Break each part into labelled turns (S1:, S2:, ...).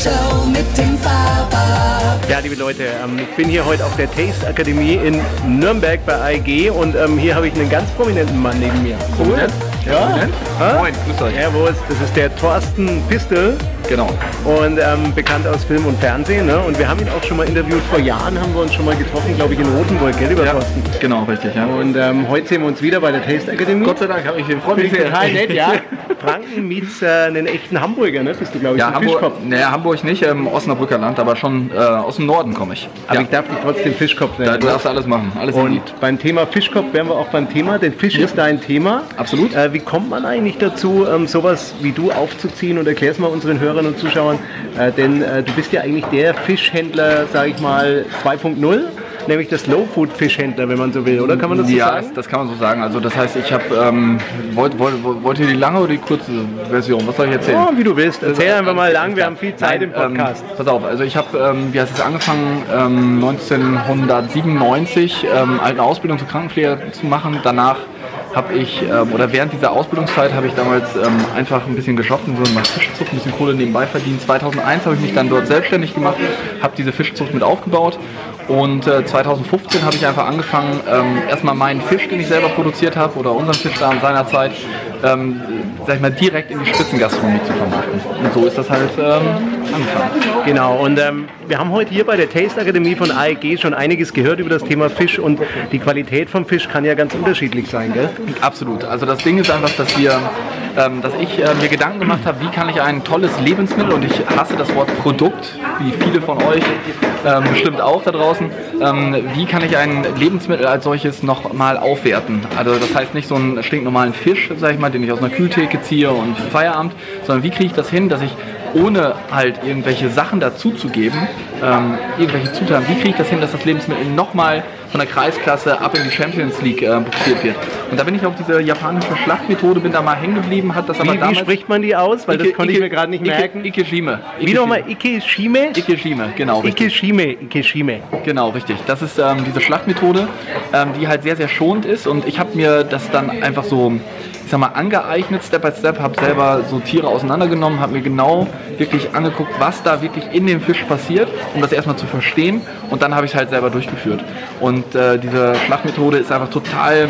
S1: Show mit dem Faber.
S2: Ja, liebe Leute, ich bin hier heute auf der Taste Akademie in Nürnberg bei AEG und hier habe ich einen ganz prominenten Mann neben mir.
S3: Cool.
S2: Ja?
S3: Moin, grüß euch.
S2: Servus, das ist der Thorsten Pistel.
S3: Genau.
S2: Und bekannt aus Film und Fernsehen, ne? Und wir haben ihn auch schon mal interviewt, vor Jahren haben wir uns schon mal getroffen, glaube ich, in Rotenburg, gell, lieber Thorsten?
S3: Genau, richtig, ja.
S2: Und heute sehen wir uns wieder bei der Taste Akademie.
S3: Gott sei Dank habe ich den Freund
S2: Total nett, ja. Franken meets einen echten Hamburger, ne? Bist du, glaube ich,
S3: ja, Hamburg nicht, Osnabrücker Land, aber schon aus dem Norden komme ich.
S2: Aber ich darf dich trotzdem Fischkopf nennen.
S3: Du darfst alles machen, alles
S2: und
S3: Lied.
S2: Beim Thema Fischkopf wären wir auch beim Thema, denn Fisch ist dein Thema.
S3: Absolut.
S2: Wie kommt man eigentlich dazu, sowas wie du aufzuziehen, und erklär's mal unseren Hörern und Zuschauern, denn du bist ja eigentlich der Fischhändler, sage ich mal, 2.0, nämlich der Slow-Food-Fischhändler, wenn man so will, oder? Kann man das so sagen?
S3: Ja, das kann man so sagen. Also das heißt, ich habe, wollt ihr die lange oder die kurze Version? Was soll ich erzählen?
S2: Oh, wie du willst. Erzähl einfach mal lang, wir haben viel Zeit im Podcast.
S3: Pass auf, also ich habe, wie heißt es, angefangen 1997 eine Ausbildung zur Krankenpfleger zu machen. Danach habe ich, oder während dieser Ausbildungszeit habe ich damals einfach ein bisschen gejobbt in so einer Fischzucht, ein bisschen Kohle nebenbei verdient. 2001 habe ich mich dann dort selbstständig gemacht, habe diese Fischzucht mit aufgebaut und 2015 habe ich einfach angefangen, erstmal meinen Fisch, den ich selber produziert habe, oder unseren Fisch da in seiner Zeit, sag ich mal, direkt in die Spitzengastronomie zu vermarkten. Und so ist das halt angefangen.
S2: Genau, und wir haben heute hier bei der Taste Akademie von AEG schon einiges gehört über das Thema Fisch, und die Qualität vom Fisch kann ja ganz unterschiedlich sein, gell?
S3: Absolut. Also das Ding ist einfach, dass ich mir Gedanken gemacht habe, wie kann ich ein tolles Lebensmittel, und ich hasse das Wort Produkt, wie viele von euch bestimmt auch da draußen, wie kann ich ein Lebensmittel als solches noch mal aufwerten? Also das heißt nicht so einen stinknormalen Fisch, sag ich mal, den ich aus einer Kühltheke ziehe und Feierabend, sondern wie kriege ich das hin, dass ich ohne halt irgendwelche Sachen dazuzugeben, irgendwelche Zutaten, wie kriege ich das hin, dass das Lebensmittel nochmal von der Kreisklasse ab in die Champions League buxiert wird. Und da bin ich auf diese japanische Schlachtmethode, bin da mal hängen geblieben, hat das aber damals...
S2: Wie spricht man die aus? Weil das konnte ich mir gerade nicht merken.
S3: Ikeshime.
S2: Wie nochmal? Ikeshime?
S3: Ikeshime, genau. Richtig.
S2: Ikeshime.
S3: Genau, richtig. Das ist diese Schlachtmethode, die halt sehr, sehr schonend ist, und ich habe mir das dann einfach so, ich sag mal, angeeignet, Step by Step, habe selber so Tiere auseinandergenommen, habe mir genau wirklich angeguckt, was da wirklich in dem Fisch passiert, um das erstmal zu verstehen, und dann habe ich es halt selber durchgeführt. Und diese Schlachtmethode ist einfach total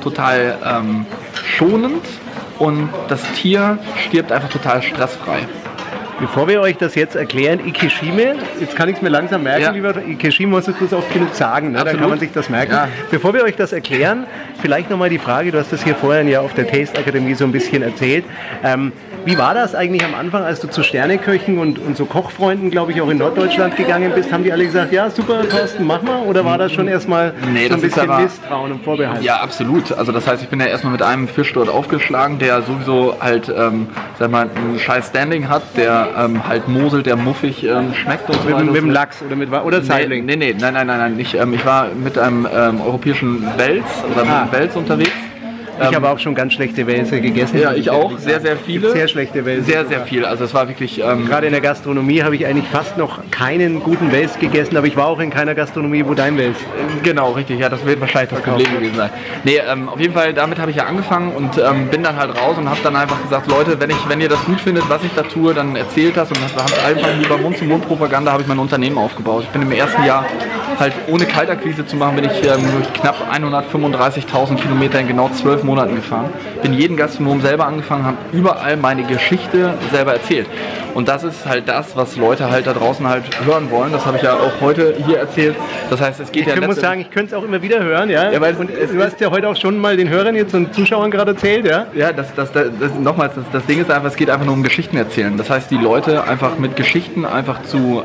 S3: schonend, und das Tier stirbt einfach total stressfrei.
S2: Bevor wir euch das jetzt erklären, Ikeshime, jetzt kann ich es mir langsam merken,
S3: ja.
S2: Lieber Ikeshime, musst du es oft genug sagen, ne? Dann kann man sich das merken.
S3: Ja.
S2: Bevor wir euch das erklären, vielleicht nochmal die Frage, du hast das hier vorhin ja auf der Taste Akademie so ein bisschen erzählt. Wie war das eigentlich am Anfang, als du zu Sterneköchen und so Kochfreunden, glaube ich, auch in Norddeutschland gegangen bist? Haben die alle gesagt, ja super, Thorsten, mach mal? Oder war das schon erstmal so ein bisschen Misstrauen und Vorbehalt?
S3: Ja, absolut. Also das heißt, ich bin ja erstmal mit einem Fisch dort aufgeschlagen, der sowieso halt, sag mal, ein scheiß Standing hat, der halt moselt, der muffig schmeckt und so weiter.
S2: Mit dem Lachs oder Zeitling?
S3: Nein, nicht. Ich war mit einem europäischen Wels oder mit einem Wels unterwegs.
S2: Ich habe auch schon ganz schlechte Wälse gegessen.
S3: Ja, ich auch. Sehr, sehr viele.
S2: Sehr schlechte Wälse.
S3: Sehr, sehr viel. Also es war wirklich...
S2: Gerade in der Gastronomie habe ich eigentlich fast noch keinen guten Wels gegessen, aber ich war auch in keiner Gastronomie, wo dein Wels...
S3: Genau, richtig. Ja, das wird wahrscheinlich das Problem gewesen sein. Nee, auf jeden Fall, damit habe ich ja angefangen und bin dann halt raus und habe dann einfach gesagt, Leute, wenn ihr das gut findet, was ich da tue, dann erzählt das. Und dann habe ich einfach über Mund-zu-Mund-Propaganda habe ich mein Unternehmen aufgebaut. Ich bin im ersten Jahr halt ohne Kaltakquise zu machen, bin ich knapp 135.000 Kilometer in genau 12 Monaten gefahren. Bin jeden Gastronom selber angefangen, habe überall meine Geschichte selber erzählt. Und das ist halt das, was Leute halt da draußen halt hören wollen. Das habe ich ja auch heute hier erzählt. Das heißt, es geht
S2: Ich muss sagen, ich könnte es auch immer wieder hören. Ja? Ja, weil und du hast ja heute auch schon mal den Hörern jetzt und Zuschauern gerade erzählt. Ja,
S3: ja nochmals, das Ding ist einfach, es geht einfach nur um Geschichten erzählen. Das heißt, die Leute einfach mit Geschichten einfach zu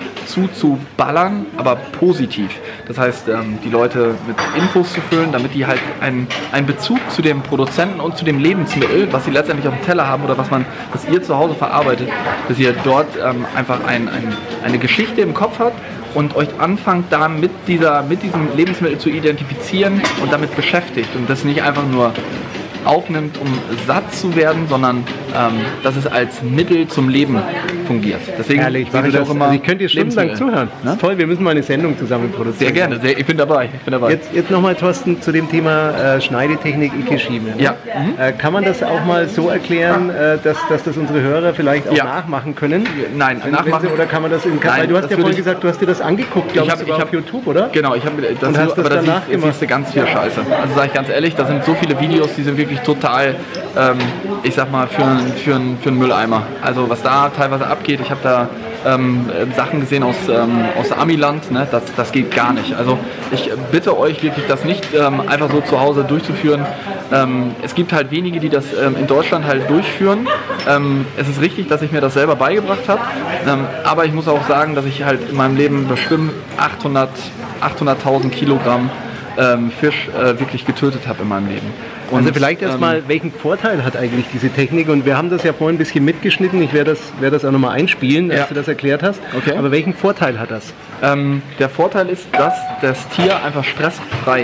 S3: ballern, aber positiv. Das heißt, die Leute mit Infos zu füllen, damit die halt einen Bezug zu dem Produzenten und zu dem Lebensmittel, was sie letztendlich auf dem Teller haben oder was ihr zu Hause verarbeitet, dass ihr dort einfach eine Geschichte im Kopf habt und euch anfangt, da mit diesem Lebensmittel zu identifizieren und damit beschäftigt und das nicht einfach nur aufnimmt, um satt zu werden, sondern dass es als Mittel zum Leben fungiert. Deswegen
S2: Herrlich,
S3: sage ich auch immer,
S2: also ich könnte dir stundenlang zuhören. Das ist toll, wir müssen mal eine Sendung zusammen produzieren.
S3: Sehr gerne, ich bin dabei.
S2: Jetzt nochmal, Thorsten, zu dem Thema Schneidetechnik Ikeshime.
S3: Ja.
S2: Kann man das auch mal so erklären, dass das unsere Hörer vielleicht auch nachmachen können?
S3: Nein, nachmachen.
S2: Oder kann man das weil du hast ja vorhin gesagt, du hast dir das angeguckt, glaube ich, auf YouTube, oder?
S3: Genau, ich habe das, aber da siehst du ganz viel Scheiße. Also sage ich ganz ehrlich, da sind so viele Videos, die sind wirklich total, ich sag mal, für einen Mülleimer. Also was da teilweise abgeht, ich habe da Sachen gesehen aus Amiland, ne? Das geht gar nicht. Also ich bitte euch wirklich, das nicht einfach so zu Hause durchzuführen. Es gibt halt wenige, die das in Deutschland halt durchführen. Es ist richtig, dass ich mir das selber beigebracht habe, aber ich muss auch sagen, dass ich halt in meinem Leben bestimmt 800.000 Kilogramm Fisch wirklich getötet habe in meinem Leben. Und,
S2: also vielleicht erstmal, welchen Vorteil hat eigentlich diese Technik? Und wir haben das ja vorhin ein bisschen mitgeschnitten, ich werde das auch nochmal einspielen, als du das erklärt hast.
S3: Okay.
S2: Aber welchen Vorteil hat das?
S3: Der Vorteil ist, dass das Tier einfach stressfrei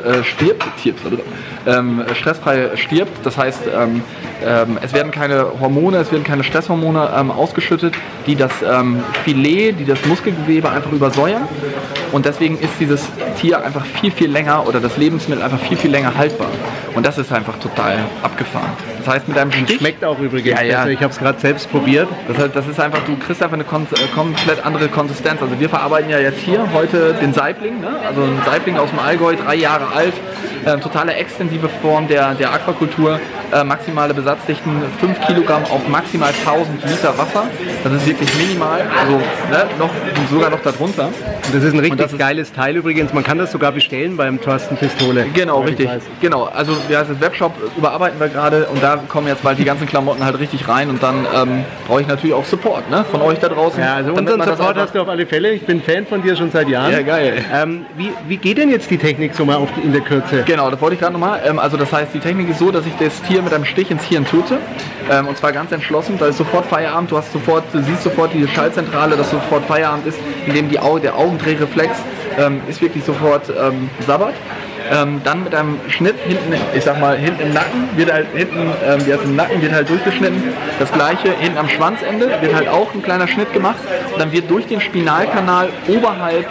S3: stirbt. Das heißt, es werden keine Hormone, es werden keine Stresshormone ausgeschüttet, die das Filet, die das Muskelgewebe einfach übersäuern. Und deswegen ist dieses Tier einfach viel, viel länger oder das Lebensmittel einfach viel, viel länger haltbar. Und das ist einfach total abgefahren. Das heißt, mit einem Stich...
S2: Schmeckt auch übrigens.
S3: Ja.
S2: Also ich habe es gerade selbst probiert.
S3: Das ist einfach, du kriegst einfach eine komplett andere Konsistenz. Also wir verarbeiten ja jetzt hier heute den Saibling, ne? Also ein Saibling aus dem Allgäu, 3 Jahre alt. Totale extensive Form der Aquakultur. Maximale Besatzdichten 5 Kilogramm auf maximal 1000 Liter Wasser. Das ist wirklich minimal, also sogar noch darunter.
S2: Und das ist ein richtig geiles Teil übrigens. Man kann das sogar bestellen beim Thorsten Pistole.
S3: Genau, richtig. Genau, also das Webshop überarbeiten wir gerade und da kommen jetzt bald die ganzen Klamotten halt richtig rein und dann brauche ich natürlich auch Support, ne, von euch da draußen.
S2: Ja, also unseren Support hast du auf alle Fälle. Ich bin Fan von dir schon seit Jahren.
S3: Ja, geil.
S2: Wie geht denn jetzt die Technik so mal in der Kürze?
S3: Genau, das wollte ich gerade nochmal. Also das heißt, die Technik ist so, dass ich das Tier mit einem Stich ins Hirn töte. Und zwar ganz entschlossen. Da ist sofort Feierabend. Du siehst sofort die Schaltzentrale, dass sofort Feierabend ist, indem der Augendrehreflex ist wirklich sofort sabbert. Dann mit einem Schnitt hinten im Nacken wird halt im Nacken wird halt durchgeschnitten. Das gleiche hinten am Schwanzende wird halt auch ein kleiner Schnitt gemacht. Und dann wird durch den Spinalkanal oberhalb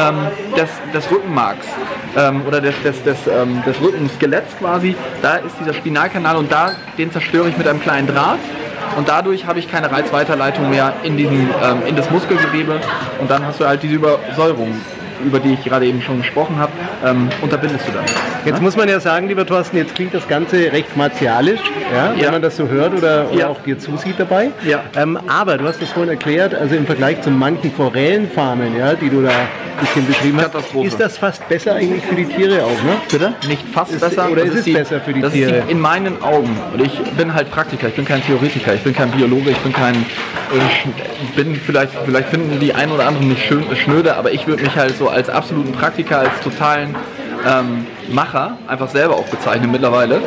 S3: des Rückenmarks oder des Rückenskeletts quasi, da ist dieser Spinalkanal und den zerstöre ich mit einem kleinen Draht. Und dadurch habe ich keine Reizweiterleitung mehr in das Muskelgewebe und dann hast du halt diese Übersäuerung, über die ich gerade eben schon gesprochen habe, unterbindest du dann.
S2: Jetzt muss man ja sagen, lieber Thorsten, jetzt klingt das Ganze recht martialisch, wenn man das so hört oder auch dir zusieht dabei. Ja. Aber du hast das vorhin erklärt, also im Vergleich zu manchen Forellenfarmen, die du da ein bisschen beschrieben hast, ist das fast besser eigentlich für die Tiere auch, ne?
S3: Bitte? Nicht fast besser.
S2: Oder ist es besser für die Tiere?
S3: Ist in meinen Augen, und ich bin halt Praktiker, ich bin kein Theoretiker, ich bin kein Biologe, ich bin vielleicht finden die einen oder anderen nicht schnöde, aber ich würde mich halt so als absoluten Praktiker, als totalen Macher einfach selber auch bezeichnen mittlerweile.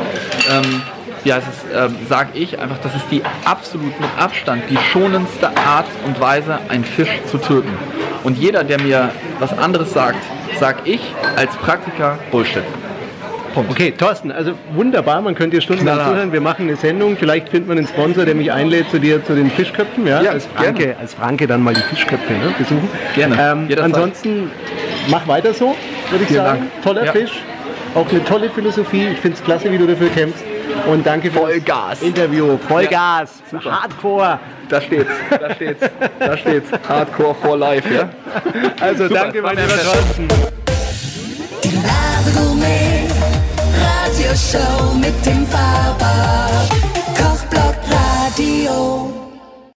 S3: Sage ich einfach, das ist die absolut mit Abstand die schonendste Art und Weise, einen Fisch zu töten. Und jeder, der mir was anderes sagt, sage ich als Praktiker Bullshit.
S2: Punkt. Okay, Thorsten, also wunderbar, man könnte dir stundenlang zuhören. Wir machen eine Sendung, vielleicht findet man einen Sponsor, der mich einlädt zu dir zu den Fischköpfen, als Franke dann mal die Fischköpfe besuchen.
S3: Gerne.
S2: Ansonsten mach weiter so, würde ich sagen. Dank. Toller Fisch, auch eine tolle Philosophie. Ich finde es klasse, wie du dafür kämpfst. Und danke für das Interview. Vollgas, Hardcore.
S3: Da steht's. Hardcore for life, ja?
S2: Also super, danke, mein lieber Thorsten.
S1: Die Rabe-Gourmet Radioshow mit dem Faber Kochblock Radio.